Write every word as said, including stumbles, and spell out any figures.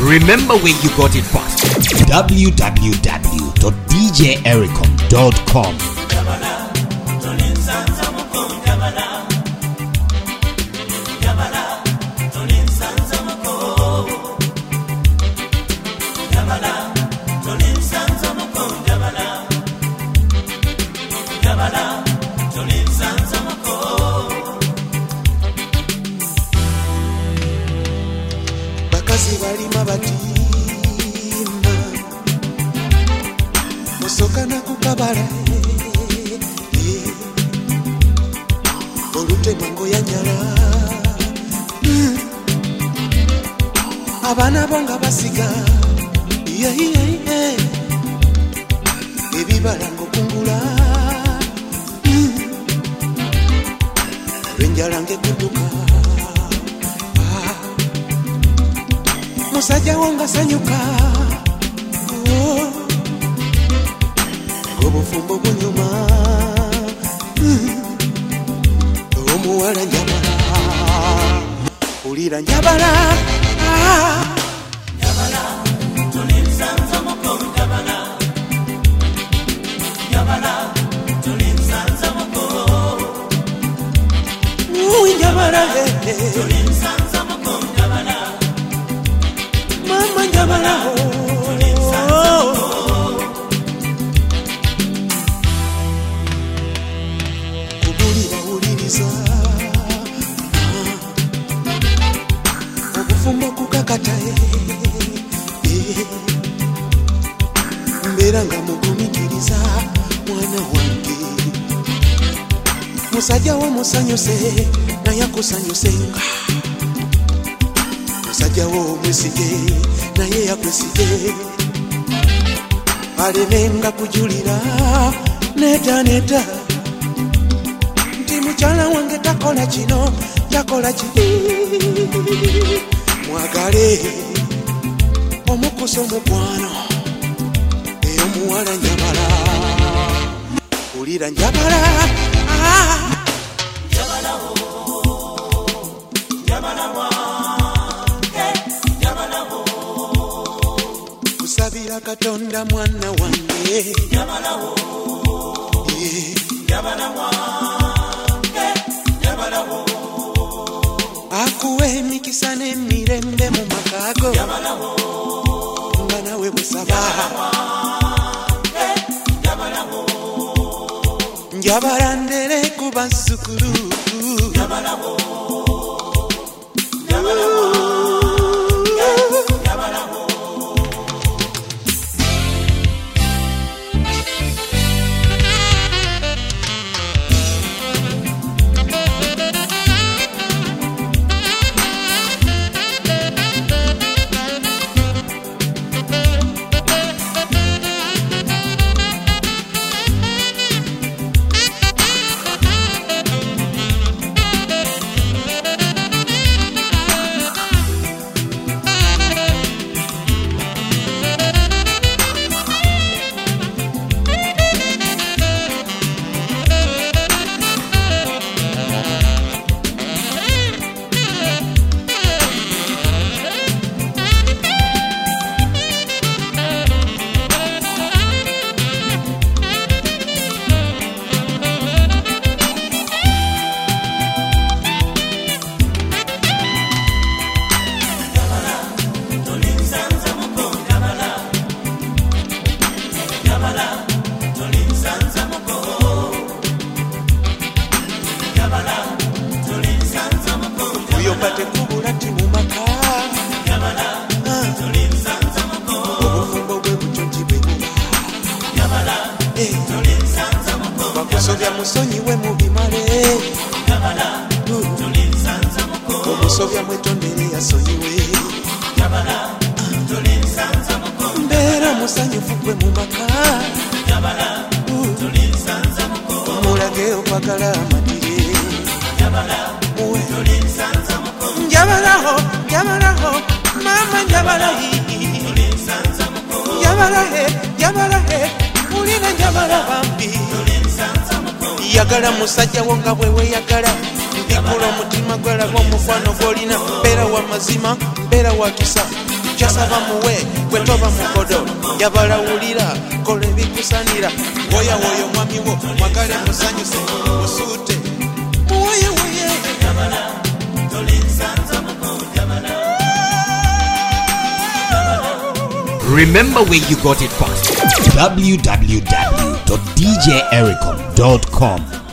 Remember where you got it first. w w w dot d j ericom dot com. Bakazi balima batimba musoka na kukabala olute mango ya nyala abana bonga basiga yeah yeah yeah ebibala ngokungula benjala ngekuduka musajja wonga sanyuka oh obufumbo bunyuma omuwala njabala ulira njabala njabala tulinsanza moko njabala njabala tulinsanza moko uy njabala tulinsanza moko njabala mama njabala tulinsanza moko kubulira uliriza obufumbo kukakataye mbera nga mugumikiriza mwana wange musajja wo musanyuse naye akusanyusenga musajja wo mwesige naye yakwesige alemenga kujulira neta neta nti mukyala wange takola kino takola kiri mwagale omukusa omukwano eyo muwala njabala ulira njabala njabala wo njabala wa njabala wo kusabira katonda mwana wange njabala wo njabala wa njabala wo akuwe mikisa n'emirembe mu makago njabala wo nga nawe busaba njabala wo njabala ndere ku bazzukulu njabala wo njabala wo njabala wo Wakusobya musonyiwe mubimale omusobya mwetondere yasonyiwe mbeera musanyufu gwe mu maka mulage okwagala amatire njabalaho njabalaho mama njabalahi njabalahe njabalahe ulina njabala bambi yagala musajja wo nga bwe weyagala ndikula omutima gwalaba omukwano gw'olina mbeera wa mazima mbeera wa kisa kyasaba muwe gwe toba mukodo yabalawulira kola ebikusanira woya woyo mwami wo mwagale musanyuse musuute muwoye woye Remember where you got it first. w w w dot d j ericom dot com